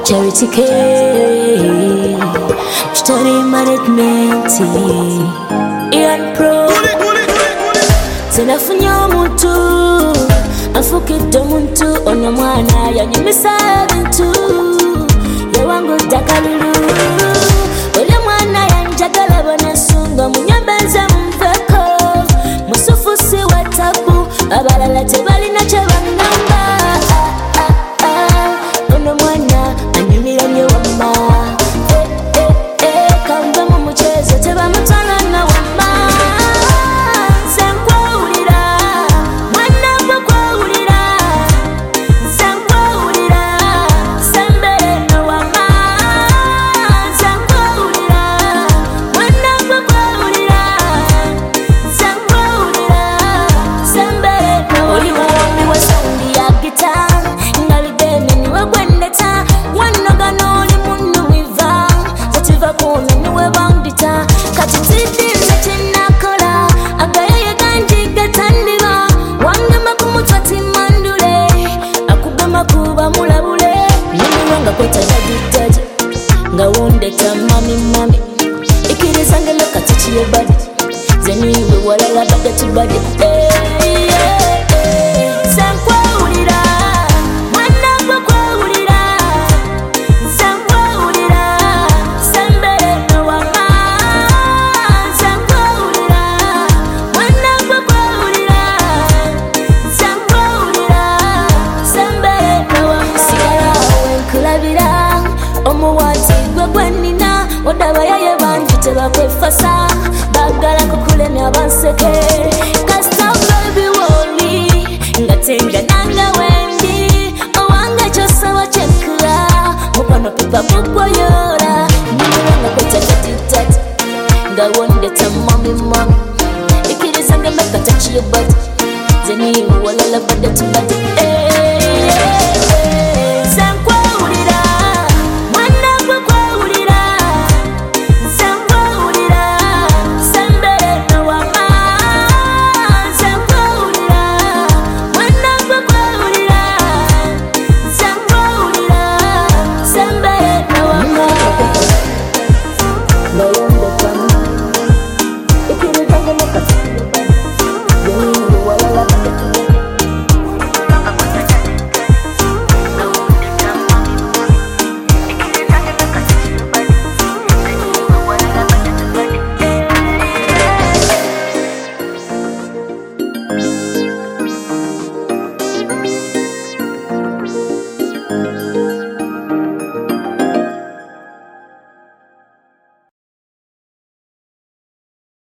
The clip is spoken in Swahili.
Charity K, study management, Ian Pro. Senafunya omuntu afukidde omuntu ono mwana yanyumisa ebintu yawangu dakalulu oli mwana yanjagala bonesunga munyembeze mumveko musufusi wa tabu abalala tebalina kye bangamba ono mwana anyumira nnyo wamma kambe mu mucezo tebamutwala na wamma Mami, ikirizange loka touch your body. Zeni we walala baga to body. Sankwa ulira, mwana kwa ulira. Sankwa ulira, sambe no wama. Sankwa ulira, mwana kwa ulira. Sankwa ulira, sambe no wama. Sigara wenkulabira, omuwati gwegwenina. Odaba yaye banji tebakwefasa bagala kukulemya banseke kasita baby woli ngatenga nanga wendi owange kyosaba kyekula mukwano pipa kukwoyola niwanga kwetatitati nga wondeta mami ikirizange meka touch your body zeni walala badde tubadde